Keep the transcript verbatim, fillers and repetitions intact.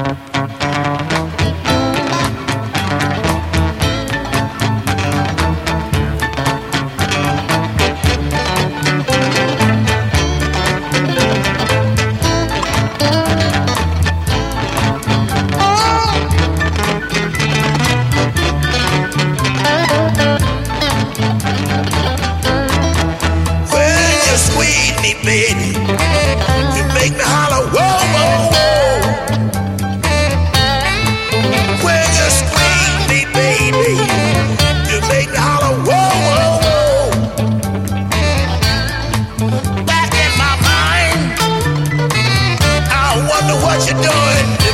Baby, you make me holler, whoa, whoa, whoa. When you squeeze me, baby, you make me holler, whoa, whoa, whoa. Back in my mind, I wonder what you're doing.